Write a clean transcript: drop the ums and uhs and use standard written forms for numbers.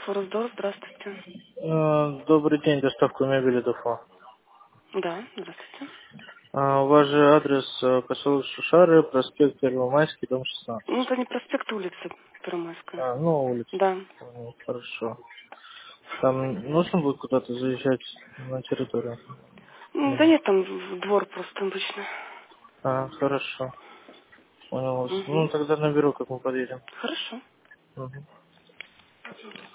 Форсдор, здравствуйте. Добрый день, доставка мебели Дофо. Да, здравствуйте. У вас же адрес поселок Шушары, проспект Первомайский, дом 16. Ну, это не проспект, улица Первомайская. Ну, улица. Да. Хорошо. Там нужно будет куда-то заезжать на территорию? Да Или- нет, там в двор просто обычно. Хорошо. Понял вас. Ну, Угу. тогда наберу, как мы подъедем. Хорошо. Мгм.